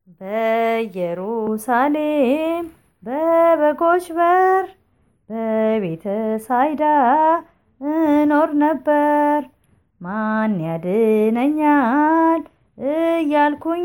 በኢየሩሳሌም በበጎች በር በቤተ ሳይዳ እኖር ነበር። ማን ያድነኛል እያልኩኝ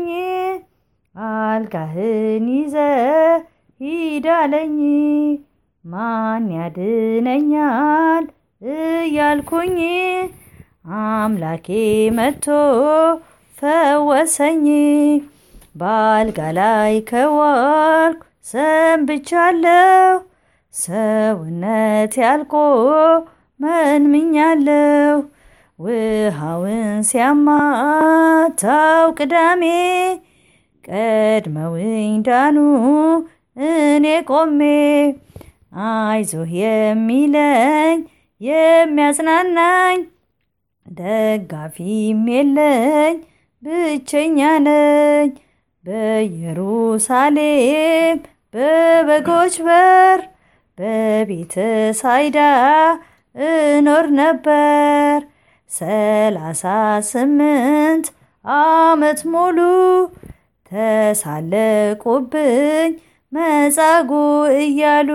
አልጋህን ይዘህ ሂድ አለኝ። ማን ያድነኛል እያልኩኝ አምላኬ መጥቶ ፈወሰኝ። በአልጋ ላይ ከዋልኩ ሰንብቻለሁ፣ ሰውነት ያልቆ መንምኛለሁ። ውሃውን ሲያማታው ቅዳሜ ቀድመውኝ ዳኑ እኔ ቆሜ። አይዞህ የሚለኝ የሚያጽናናኝ ደጋፊም የለኝ ብቸኛ ነኝ። በኢየሩሳሌም በበጎች በር በቤተ ሳይዳ እኖር ነበር። 38 ዓመት ሙሉ ተሳለቁብኝ መጻጉዕ እያሉ።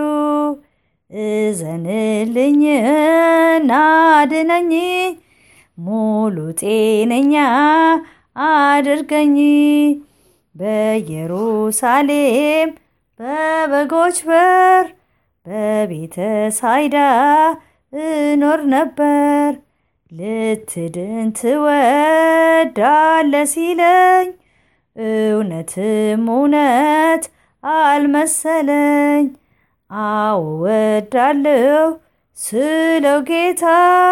እዘንልኝና አድነኝ፣ ሙሉ ጤነኛ አድርገኝ። በኢየሩሳሌም በበጎች በር በቤተ ሳይዳ እኖር ነበር። ልትድን ትወዳለህ ሲለኝ እውነትም እውነት አልመሰለኝ። አዎ እወዳለሁ ስለው ጌታ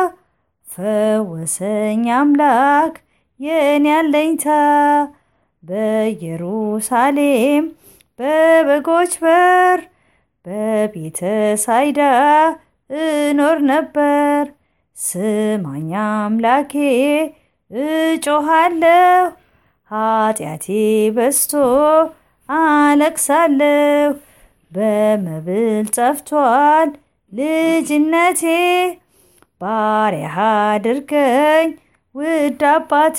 ፈወሰኝ አምላክ የኔ አለኝታ። በኢየሩሳሌም በበጎች በር በቤተ ሳይዳ እኖር ነበር። ስማኝ አምላኬ እጮሃለሁ፣ ኃጢአቴ በዝቶ አለቅሳለሁ። በመብል ጠፍቷል ልጅነቴ፣ ባሪያህ አድርገኝ ውድ አባቴ።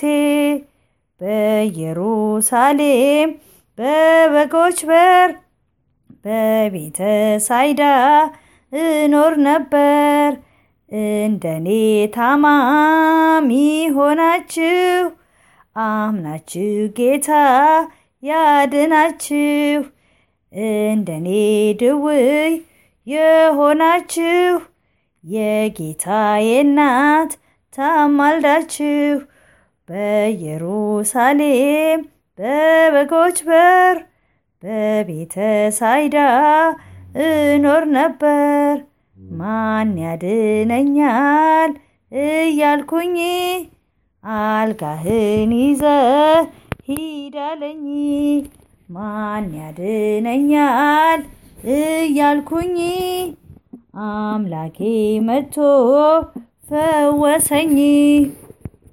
በኢየሩሳሌም በበጎች በር በቤተ ሳይዳ እኖር ነበር። እንደኔ ታማሚ ሆናችሁ አምናችሁ ጌታ ያድናችሁ። እንደኔ ድውይ የሆናችሁ የጌታዬ እናት ታማልዳችሁ። በኢየሩሳሌም በበጎች በር በቤተ ሳይዳ እኖር ነበር። ማን ያድነኛል እያልኩኝ አልጋህን ይዘህ ሂድ አለኝ። ማን ያድነኛል እያልኩኝ አምላኬ መጥቶ ፈወሰኝ።